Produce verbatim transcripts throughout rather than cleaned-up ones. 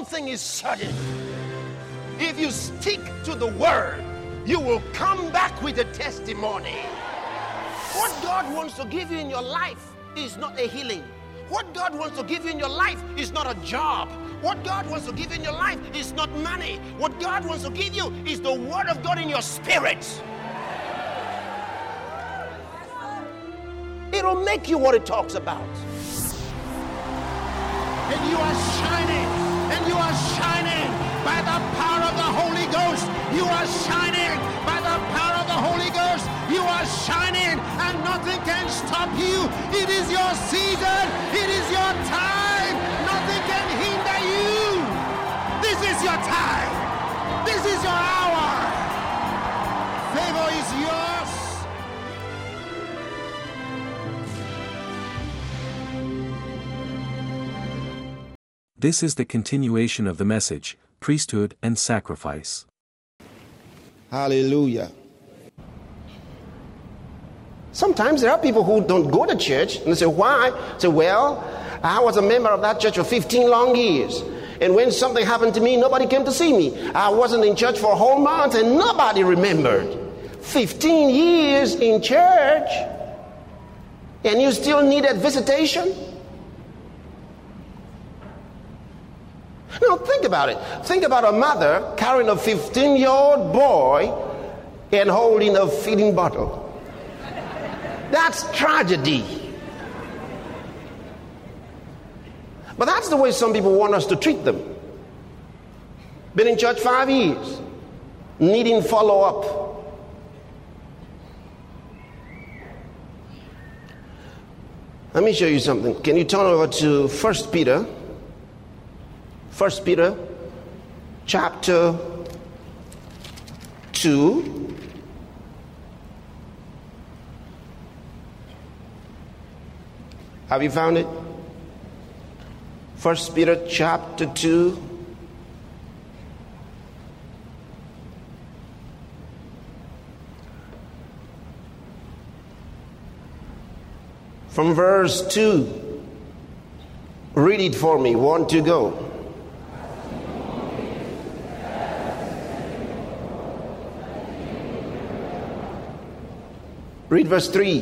thing is certain. If you stick to the word, you will come back with a testimony. What God wants to give you in your life is not a healing. What God wants to give you in your life is not a job. What God wants to give you in your life is not money. What God wants to give you is the word of God in your spirit. It'll make you what it talks about. And you are shining, and you are shining by the power of the Holy Ghost. You are shining by the power of the Holy Ghost. You are shining, and nothing can stop you. It is your season. It is your time. Nothing can hinder you. This is your time. This is your hour. Favor is yours. This is the continuation of the message, priesthood and sacrifice. Hallelujah. Sometimes there are people who don't go to church, and they say, why? I say, well, I was a member of that church for fifteen long years. And when something happened to me, nobody came to see me. I wasn't in church for a whole month, and nobody remembered. fifteen years in church, and you still needed visitation? No, think about it. Think about a mother carrying a fifteen-year-old boy and holding a feeding bottle. That's tragedy. But that's the way some people want us to treat them. Been in church five years, needing follow-up. Let me show you something. Can you turn over to First Peter? First Peter chapter two. Have you found it? First Peter chapter two. From verse two. Read it for me. One to go. Read verse three.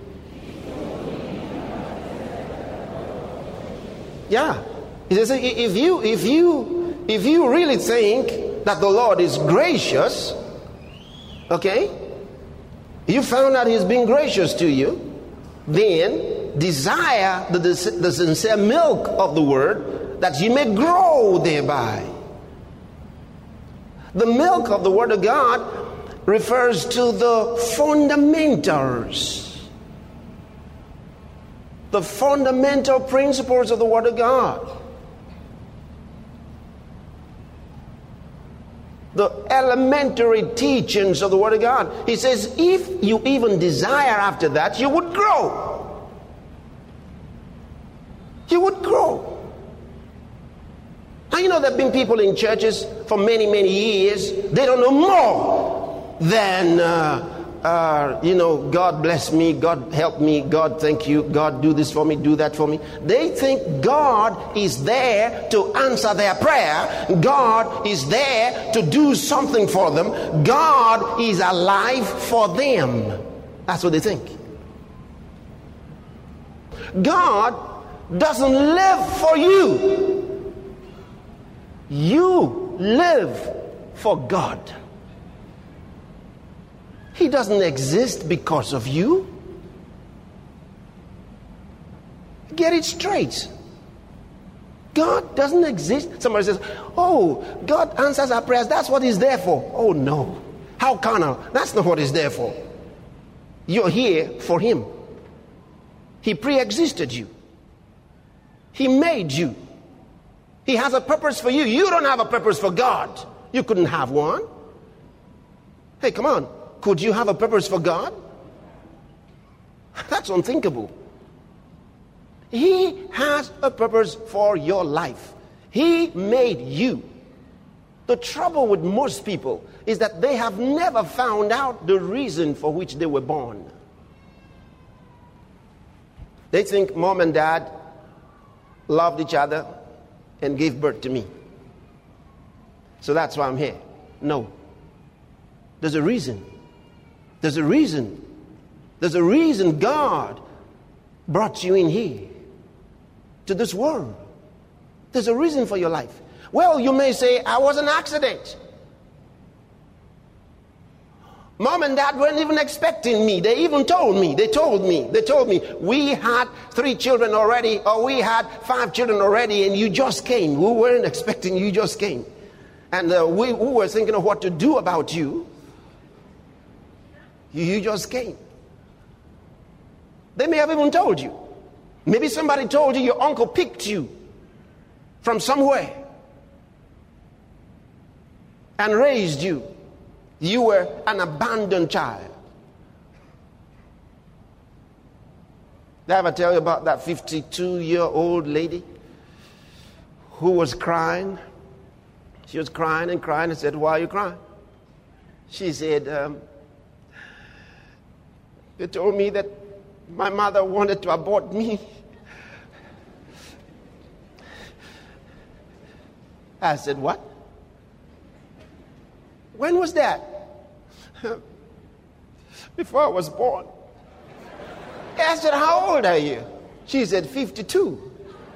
Yeah. He says, if you if you if you really think that the Lord is gracious, okay, you found out he's been gracious to you, then desire the, the, the sincere milk of the word, that you may grow thereby. The milk of the word of God refers to the fundamentals, the fundamental principles of the Word of God, the elementary teachings of the Word of God. He says, if you even desire after that, you would grow. You would grow. Now, you know, there have been people in churches for many, many years, they don't know more than, uh, uh, you know, God bless me, God help me, God thank you, God do this for me, do that for me. They think God is there to answer their prayer. God is there to do something for them. God is alive for them. That's what they think. God doesn't live for you. You live for God. He doesn't exist because of you. Get it straight. God doesn't exist. Somebody says, oh, God answers our prayers. That's what he's there for. Oh, no. How carnal. That's not what he's there for. You're here for him. He pre-existed you. He made you. He has a purpose for you. You don't have a purpose for God. You couldn't have one. Hey, come on. Could you have a purpose for God? That's unthinkable. He has a purpose for your life. He made you. The trouble with most people is that they have never found out the reason for which they were born. They think mom and dad loved each other and gave birth to me. So that's why I'm here. No. There's a reason. There's a reason. There's a reason God brought you in here to this world. There's a reason for your life. Well, you may say, I was an accident. Mom and dad weren't even expecting me. They even told me. They told me. They told me, we had three children already, or we had five children already, and you just came. We weren't expecting you, you just came. And uh, we, we were thinking of what to do about you. You, you just came. They may have even told you. Maybe somebody told you your uncle picked you from somewhere and raised you. You were an abandoned child. Did I ever tell you about that fifty-two-year-old lady who was crying? She was crying and crying and said, why are you crying? She said, um, they told me that my mother wanted to abort me. I said, what? When was that? Before I was born. I said, how old are you? She said, fifty-two.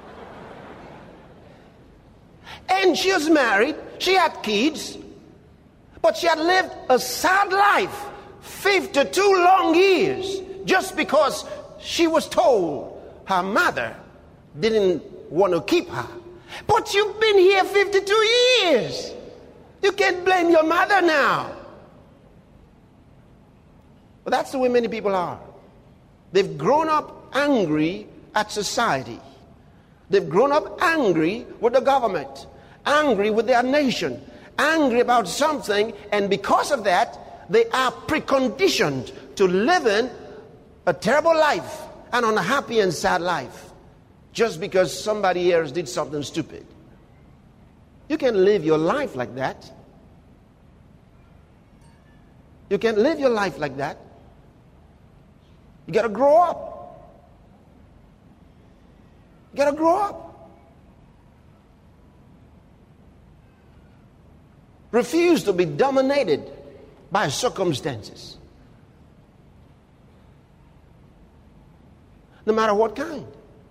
And she was married. She had kids. But she had lived a sad life. fifty-two long years. Just because she was told her mother didn't want to keep her. But you've been here fifty-two years. You can't blame your mother now. But that's the way many people are. They've grown up angry at society. They've grown up angry with the government, angry with their nation, angry about something, and because of that, they are preconditioned to living a terrible life, an unhappy and sad life, just because somebody else did something stupid. You can't live your life like that. You can't live your life like that. You got to grow up. You got to grow up. Refuse to be dominated by circumstances. No matter what kind.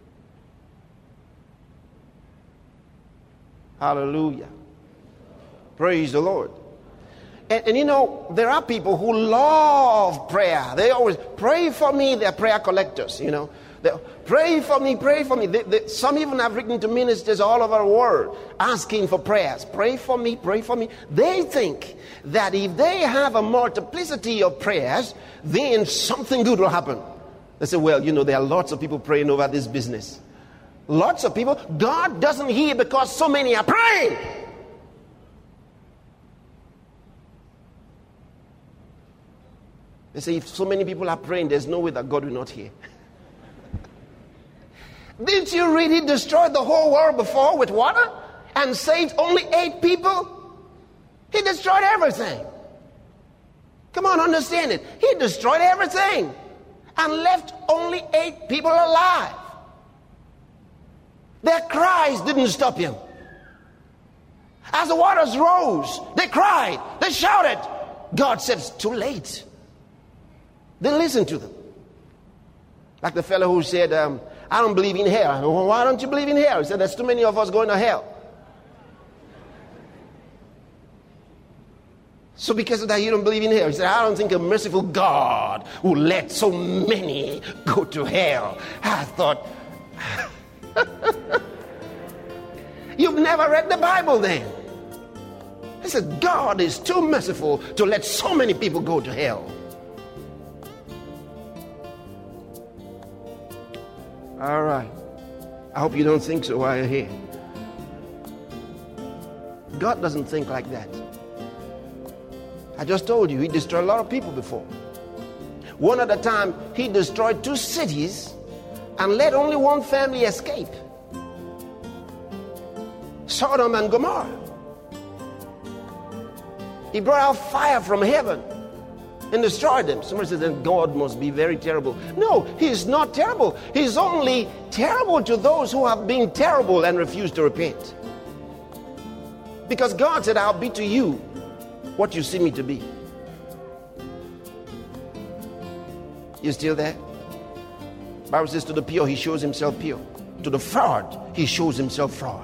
Hallelujah. Praise the Lord. And, and you know, there are people who love prayer. They always pray for me. They're prayer collectors, you know. They, pray for me, pray for me. They, they, some even have written to ministers all over the world asking for prayers. Pray for me, pray for me. They think that if they have a multiplicity of prayers, then something good will happen. They say, well, you know, there are lots of people praying over this business. Lots of people. God doesn't hear because so many are praying. They say if so many people are praying, there's no way that God will not hear. Didn't you read he destroyed the whole world before with water and saved only eight people? He destroyed everything. Come on, understand it. He destroyed everything and left only eight people alive. Their cries didn't stop him. As the waters rose, they cried, they shouted. God said, it's too late. Then listen to them. Like the fellow who said, um, I don't believe in hell. Well, why don't you believe in hell? He said, there's too many of us going to hell. So because of that, you don't believe in hell. He said, I don't think a merciful God will let so many go to hell. I thought, you've never read the Bible then. He said, God is too merciful to let so many people go to hell. All right. I hope you don't think so while you're here. God doesn't think like that. I just told you, he destroyed a lot of people before. One at a time, he destroyed two cities and let only one family escape. Sodom and Gomorrah. He brought out fire from heaven and destroyed them. Somebody says, then God must be very terrible. No, he's not terrible. He's only terrible to those who have been terrible and refuse to repent. Because God said, I'll be to you what you see me to be. You still there? Bible says to the pure, he shows himself pure. To the fraud, he shows himself fraud.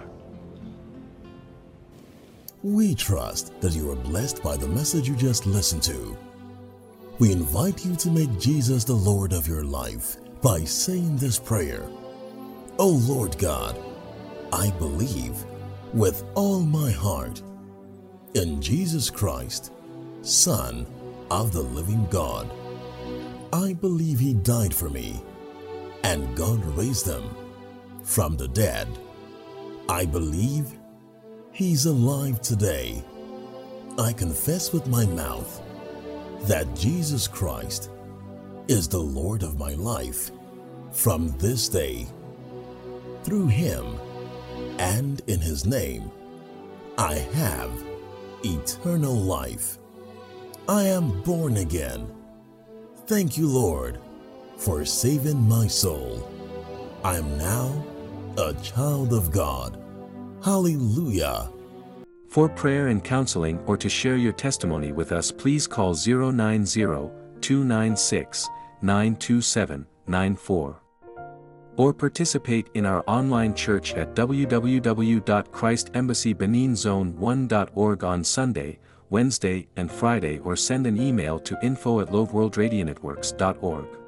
We trust that you are blessed by the message you just listened to. We invite you to make Jesus the Lord of your life by saying this prayer. O Lord God, I believe with all my heart in Jesus Christ, Son of the living God. I believe he died for me and God raised him from the dead. I believe he's alive today. I confess with my mouth that Jesus Christ is the Lord of my life from this day. Through him and in his name, I have eternal life. I am born again. Thank you, Lord, for saving my soul. I am now a child of God. Hallelujah. For prayer and counseling or to share your testimony with us, please call zero nine zero, two nine six, nine two seven, nine four. Or participate in our online church at w w w dot christ embassy benin zone one dot org on Sunday, Wednesday, and Friday, or send an email to info at loveworldradionetworks dot org.